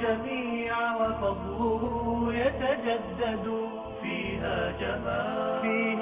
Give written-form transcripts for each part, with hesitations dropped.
الجميع وفضله يتجدد. فيها جمال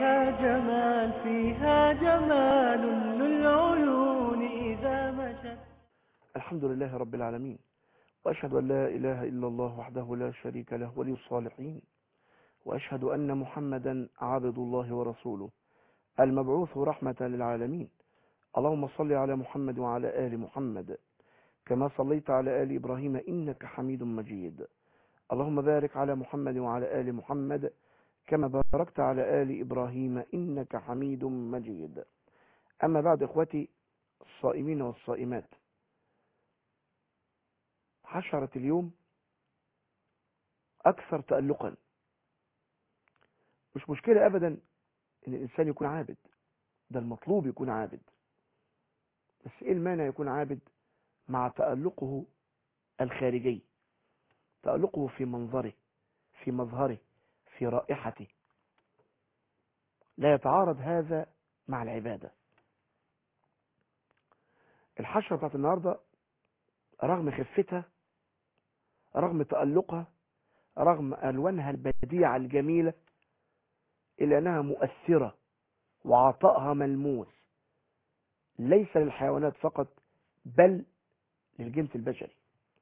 فيها جمال للعيون إذا مشت. الحمد لله رب العالمين، وأشهد أن لا إله إلا الله وحده لا شريك له ولي الصالحين، وأشهد أن محمدا عبد الله ورسوله المبعوث رحمة للعالمين. اللهم صل على محمد وعلى آل محمد كما صليت على آل إبراهيم إنك حميد مجيد. اللهم بارك على محمد وعلى آل محمد كما باركت على آل إبراهيم إنك حميد مجيد. أما بعد، إخوتي الصائمين والصائمات، حشرة اليوم أكثر تألقا. مش مشكلة أبدا إن الإنسان يكون عابد، ده المطلوب يكون عابد، بس إيه المانع يكون عابد مع تألقه الخارجي، تألقه في منظره، في مظهره، في رائحته. لا يتعارض هذا مع العبادة. الحشرة بتاعت النهاردة رغم خفتها، رغم تألقها، رغم ألوانها البديعة الجميلة، إلا أنها مؤثرة وعطائها ملموس، ليس للحيوانات فقط بل للجنس البشري.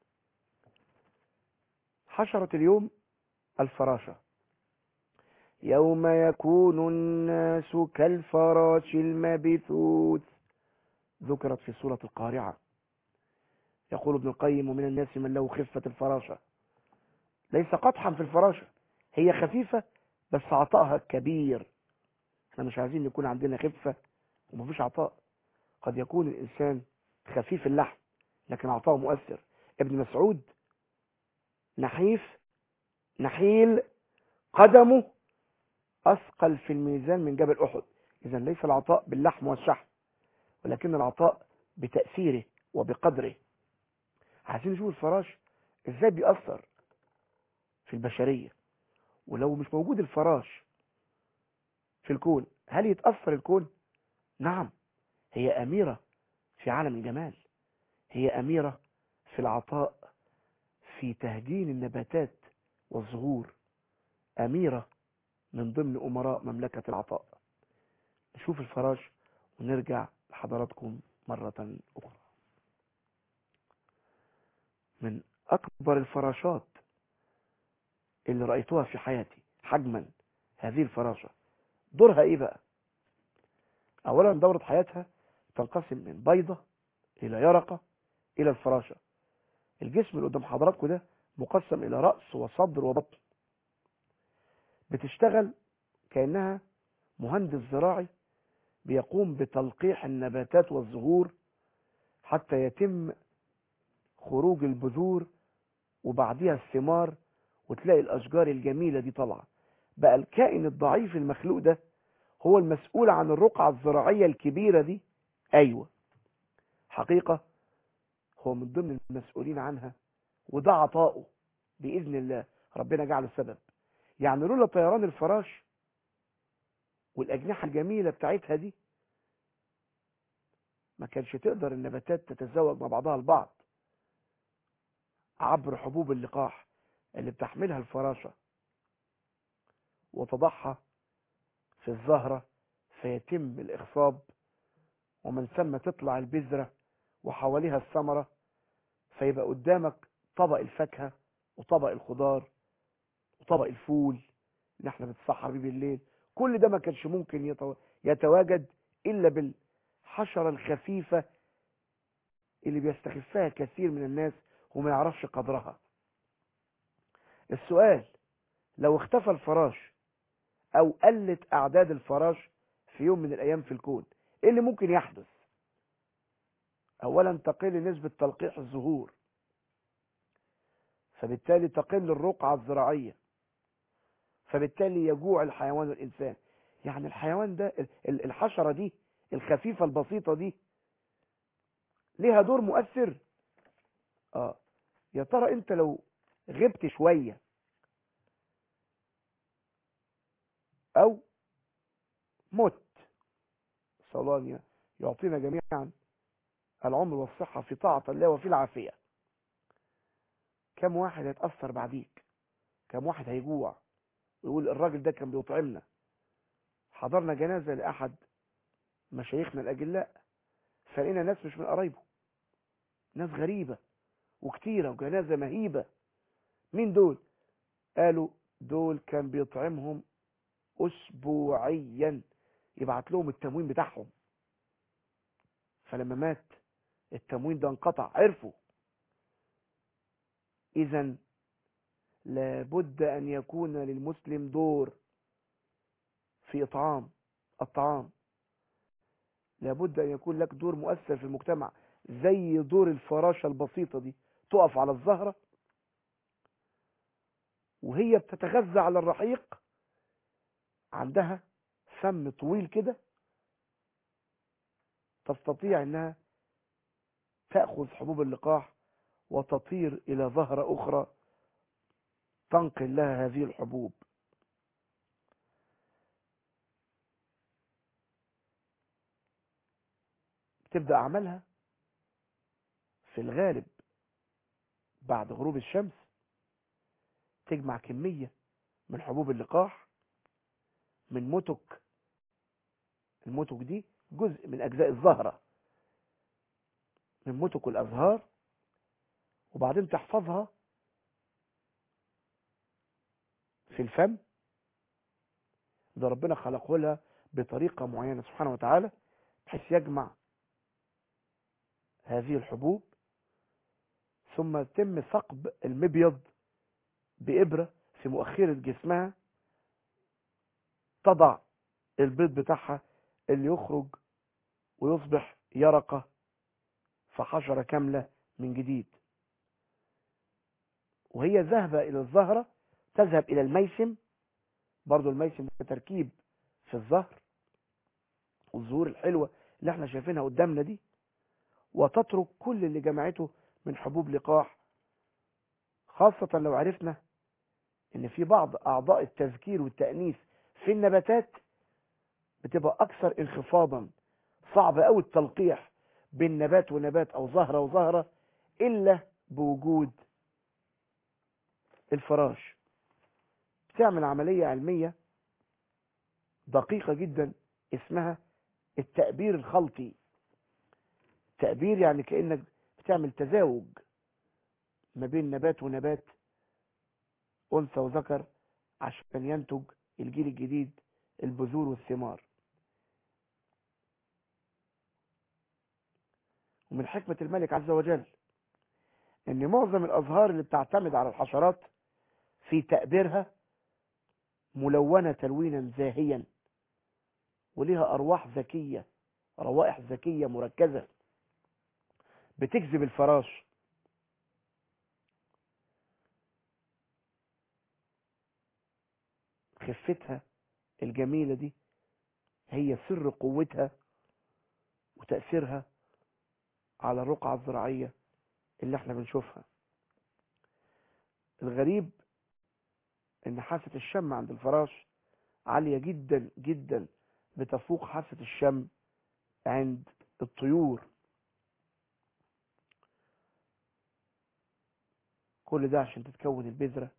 حشرة اليوم الفراشة. يوم يكون الناس كالفراش المبثوث، ذكرت في سورة القارعة. يقول ابن القيم: ومن الناس من له خفة الفراشة. ليس قطحا في الفراشة، هي خفيفة بس عطائها كبير. احنا مش عايزين يكون عندنا خفة ومفيش عطاء. قد يكون الإنسان خفيف اللحم لكن عطاءه مؤثر. ابن مسعود نحيف نحيل قدمه أثقل في الميزان من جبل أحد. إذن ليس العطاء باللحم والشحم، ولكن العطاء بتأثيره وبقدره. عايزين نشوف الفراش إزاي بيأثر في البشرية، ولو مش موجود الفراش في الكون هل يتأثر الكون؟ نعم، هي أميرة في عالم الجمال، هي أميرة في العطاء، في تهجين النباتات والزهور، أميرة من ضمن أمراء مملكة العطاء. نشوف الفراش ونرجع لحضراتكم مرة أخرى. من أكبر الفراشات اللي رأيتها في حياتي حجما هذه الفراشة. دورها إيه بقى؟ أولا دورة حياتها تنقسم من بيضة إلى يرقة إلى الفراشة. الجسم اللي قدام حضراتكم ده مقسم إلى رأس وصدر وبطن. بتشتغل كأنها مهندس زراعي بيقوم بتلقيح النباتات والزهور حتى يتم خروج البذور وبعديها الثمار، وتلاقي الأشجار الجميلة دي طالعة. بقى الكائن الضعيف المخلوق ده هو المسؤول عن الرقعة الزراعية الكبيرة دي. أيوة، حقيقة هو من ضمن المسؤولين عنها، وده عطاؤه بإذن الله، ربنا جعله سبب. يعني لولا طيران الفراش والأجنحة الجميلة بتاعتها دي ما كانش تقدر النباتات تتزوج مع بعضها البعض عبر حبوب اللقاح اللي بتحملها الفراشة وتضعها في الزهرة فيتم الإخصاب، ومن ثم تطلع البذرة وحواليها الثمرة، فيبقى قدامك طبق الفاكهة وطبق الخضار وطبق الفول اللي احنا بنتسحر بيه بالليل. كل ده ما كانش ممكن يتواجد إلا بالحشرة الخفيفة اللي بيستخفها كثير من الناس وما يعرفش قدرها. السؤال: لو اختفى الفراش او قلت اعداد الفراش في يوم من الايام في الكون، ايه اللي ممكن يحدث؟ اولا تقل نسبة تلقيح الزهور، فبالتالي تقل الرقعة الزراعية، فبالتالي يجوع الحيوان والانسان. يعني الحيوان ده، الحشرة دي الخفيفة البسيطة دي ليها دور مؤثر. يا ترى انت لو غبت شوية او مت، صلانيا يعطينا جميعا العمر والصحة في طاعة الله وفي العافية، كم واحد هيتأثر بعديك؟ كم واحد هيجوع ويقول الراجل ده كان بيطعمنا؟ حضرنا جنازة لأحد مشايخنا الأجلاء، فلقينا ناس مش من قرايبه، ناس غريبة وكتيرة وجنازة مهيبة. مين دول؟ قالوا دول كان بيطعمهم أسبوعيا، يبعت لهم التموين بتاعهم. فلما مات التموين ده انقطع، عرفوا. إذن لابد أن يكون للمسلم دور في إطعام الطعام، لابد أن يكون لك دور مؤثر في المجتمع، زي دور الفراشة البسيطة دي، تقف على الزهرة وهي بتتغذى على الرحيق، عندها فم طويل كده، تستطيع أنها تأخذ حبوب اللقاح وتطير إلى زهرة أخرى تنقل لها هذه الحبوب. تبدأ أعمالها في الغالب بعد غروب الشمس، تجمع كمية من حبوب اللقاح من متك. المتك دي جزء من أجزاء الزهرة، من متك الأزهار، وبعدين تحفظها في الفم. ده ربنا خلقه لها بطريقة معينة سبحانه وتعالى، بحيث يجمع هذه الحبوب، ثم يتم ثقب المبيض بإبرة في مؤخرة جسمها، تضع البيض بتاعها اللي يخرج ويصبح يرقة فحشرة كاملة من جديد. وهي ذهبة إلى الزهرة تذهب إلى الميسم، برضو الميسم ده تركيب في الزهر والزهور الحلوة اللي احنا شايفينها قدامنا دي، وتترك كل اللي جمعته من حبوب لقاح. خاصة لو عرفنا ان في بعض اعضاء التذكير والتأنيث في النباتات بتبقى اكثر انخفاضا، صعب قوي التلقيح بين نبات ونبات او زهرة وزهرة الا بوجود الفراش. بتعمل عملية علمية دقيقة جدا اسمها التأبير الخلطي. تأبير يعني كأنك بتعمل تزاوج ما بين نبات ونبات، أنثى وذكر، عشان ينتج الجيل الجديد، البذور والثمار. ومن حكمة الملك عز وجل ان معظم الازهار اللي بتعتمد على الحشرات في تأبيرها ملونة تلوينا زاهيا، وليها ارواح ذكية، روائح ذكية مركزة بتجذب الفراش. خفتها الجميلة دي هي سر قوتها وتأثيرها على الرقعة الزراعية اللي احنا بنشوفها. الغريب ان حاسة الشم عند الفراش عالية جدا جدا، بتفوق حاسة الشم عند الطيور. كل ده عشان تتكون البذرة،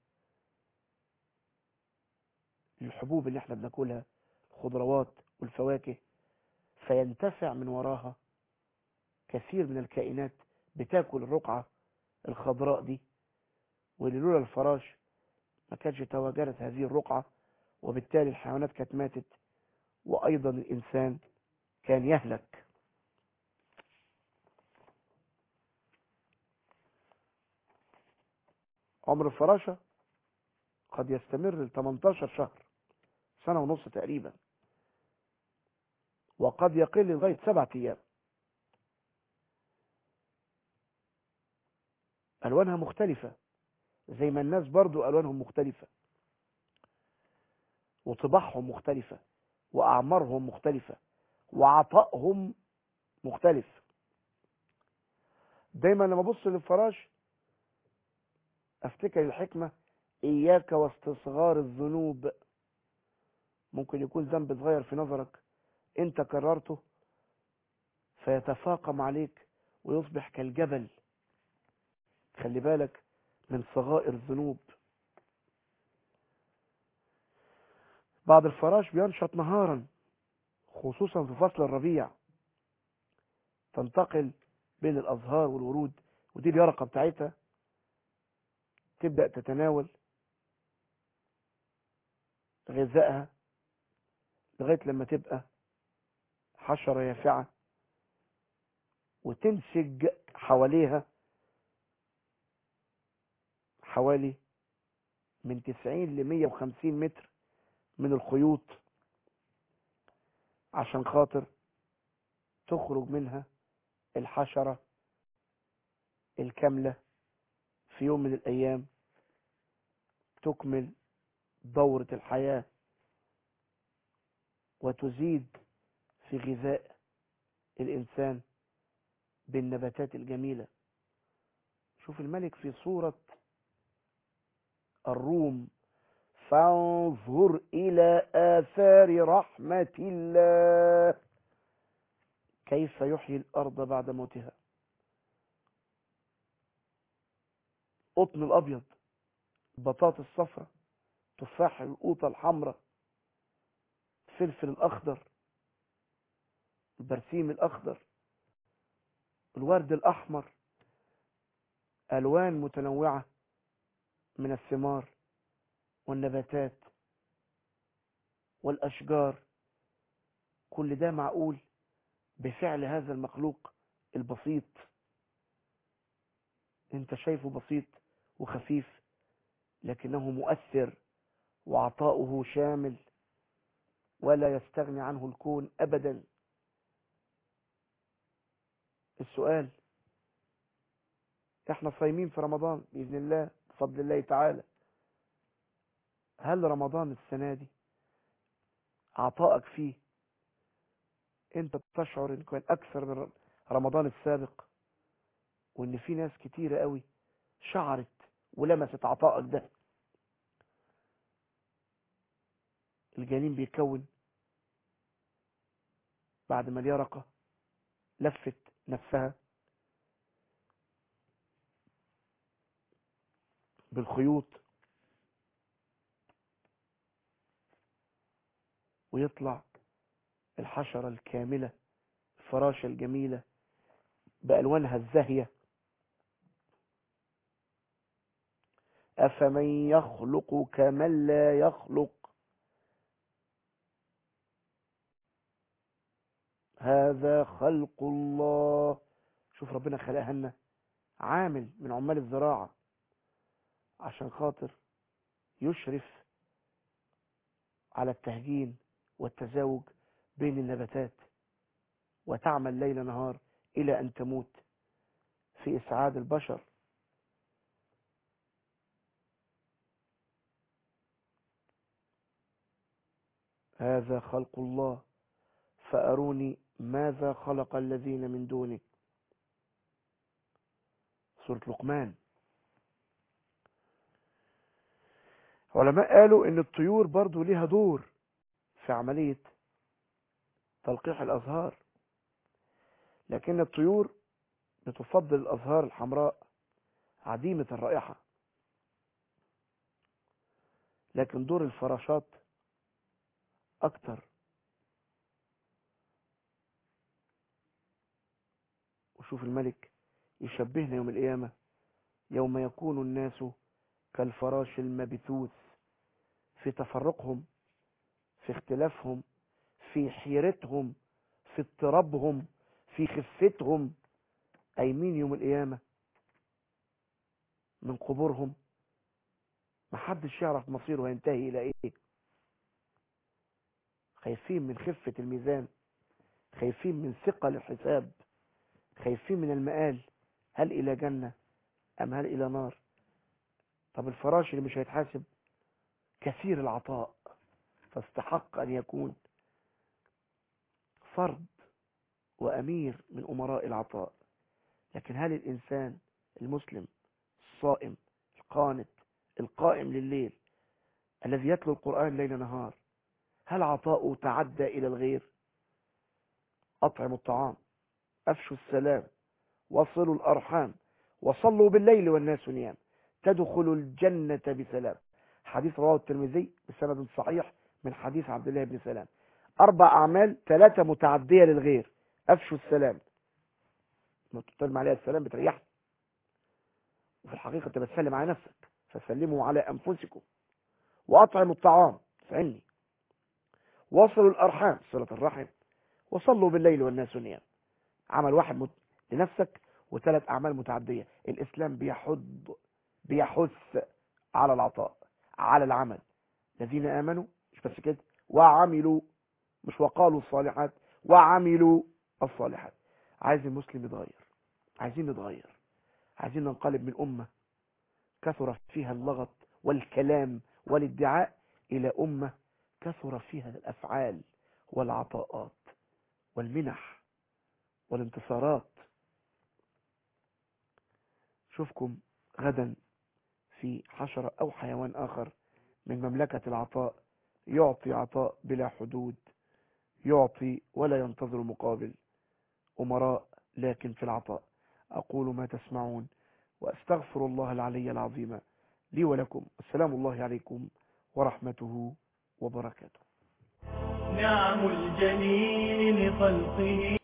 الحبوب اللي احنا بناكلها، الخضروات والفواكه، فينتفع من وراها كثير من الكائنات بتاكل الرقعة الخضراء دي. ولولا الفراش ما كانش تواجدت هذه الرقعة، وبالتالي الحيوانات كانت ماتت، وأيضا الإنسان كان يهلك. عمر الفراشة قد يستمر ل 18 شهر، سنة ونص تقريبا، وقد يقل لغاية 7 أيام. ألوانها مختلفة زي ما الناس برضو ألوانهم مختلفة، وطباعهم مختلفة، وأعمارهم مختلفة، وعطائهم مختلف. دايما لما ابص للفراش افتكر الحكمة: اياك واستصغار الذنوب. ممكن يكون ذنب صغير في نظرك انت كررته فيتفاقم عليك ويصبح كالجبل. خلي بالك من صغائر الذنوب. بعض الفراش بينشط نهارا خصوصا في فصل الربيع، تنتقل بين الأزهار والورود، ودي اليرقة بتاعتها تبدأ تتناول غذائها لغاية لما تبقى حشرة يافعة وتنسج حواليها حوالي من 90 ل 150 متر من الخيوط عشان خاطر تخرج منها الحشرة الكاملة في يوم من الأيام تكمل دورة الحياة وتزيد في غذاء الإنسان بالنباتات الجميلة. شوف الملك في صورة الروم: فانظر إلى آثار رحمة الله كيف يحيي الأرض بعد موتها. قطن الأبيض، البطاطا الصفراء، تفاح القوطة الحمراء، الفلفل الأخضر، البرسيم الأخضر، الورد الأحمر، ألوان متنوعة من الثمار والنباتات والأشجار. كل ده معقول بفعل هذا المخلوق البسيط. انت شايفه بسيط وخفيف لكنه مؤثر وعطاؤه شامل ولا يستغني عنه الكون أبدا. السؤال: احنا صايمين في رمضان بإذن الله بفضل الله تعالى، هل رمضان السنة دي عطائك فيه انت تشعر ان كان اكثر من رمضان السابق، وان في ناس كتيرة قوي شعرت ولمست عطائك ده؟ الجنين بيكون بعد ما اليرقة لفت نفسها بالخيوط ويطلع الحشرة الكاملة، الفراشة الجميلة بألوانها الزاهية. أفمن يخلق كمن لا يخلق هذا خلق الله. شوف ربنا خلقها لنا عامل من عمال الزراعة عشان خاطر يشرف على التهجين والتزاوج بين النباتات، وتعمل ليل نهار إلى أن تموت في إسعاد البشر. هذا خلق الله فأروني ماذا خلق الذين من دونه. سورة لقمان. علماء قالوا ان الطيور برضو ليها دور في عملية تلقيح الأزهار، لكن الطيور بتفضل الأزهار الحمراء عديمة الرائحة، لكن دور الفراشات أكتر. وشوف الملك يشبهنا يوم القيامة: يوم يكون الناس كالفراش المبثوث، في تفرقهم، في اختلافهم، في حيرتهم، في اضطرابهم، في خفتهم، قايمين يوم القيامة من قبورهم محدش يعرف مصيره هينتهي إلى إيه. خايفين من خفة الميزان، خايفين من ثقل الحساب، خايفين من المآل، هل إلى جنة أم هل إلى نار. طب الفراش اللي مش هيتحاسب كثير العطاء فاستحق أن يكون فرد وأمير من أمراء العطاء. لكن هل الإنسان المسلم الصائم القانت القائم لليل الذي يتلو القرآن ليل نهار، هل عطاؤه تعدى إلى الغير؟ أطعموا الطعام، أفشوا السلام، وصلوا الأرحام، وصلوا بالليل والناس نيام. تدخل الجنة بسلام. حديث رواه الترمذي بسند صحيح من حديث عبد الله بن سلام. 4 أعمال، 3 متعدية للغير. أفشوا السلام، ما تطلم عليها السلام بتريحك، وفي الحقيقة انت بتسلم على نفسك، فسلموا على أنفسكم. وأطعموا الطعام، فعني. وصلوا الأرحام، صلة الرحم. وصلوا بالليل والناس نيام. عمل واحد لنفسك، و3 أعمال متعدية. الإسلام بيحث على العطاء، على العمل. الذين آمنوا، مش بس كده، وعملوا، مش وقالوا الصالحات، وعملوا الصالحات. عايز المسلم يتغير، عايزين نتغير، عايزين ننقلب من أمة كثر فيها اللغط والكلام والادعاء إلى أمة كثر فيها الأفعال والعطاءات والمنح والانتصارات. شوفكم غدا في حشرة أو حيوان آخر من مملكة العطاء، يعطي عطاء بلا حدود، يعطي ولا ينتظر مقابل. أمراء لكن في العطاء. أقول ما تسمعون وأستغفر الله العلي العظيم لي ولكم. السلام الله عليكم ورحمته وبركاته. نعم الجليل لخلقه